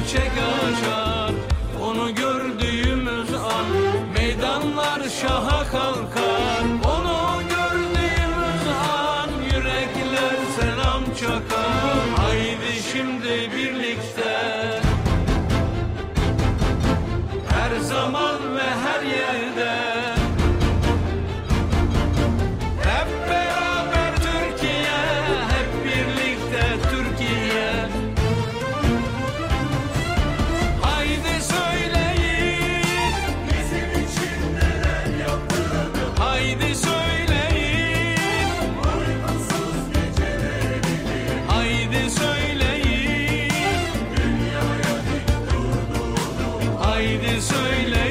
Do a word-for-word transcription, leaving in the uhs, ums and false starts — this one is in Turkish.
çiçek açar. Onu gördüğümüz an meydanlar şaha kalkar. Onu gördüğümüz an yürekler selam çakar. Haydi şimdi birlikte, her zaman ve her yerde, hep beraber Türkiye, hep birlikte Türkiye. Haydi söyleyin bizim için neler yaptığını. Haydi söyleyin uykusuz gecelerini. Haydi söyleyin dünyaya dik durduğunu. Haydi söyleyin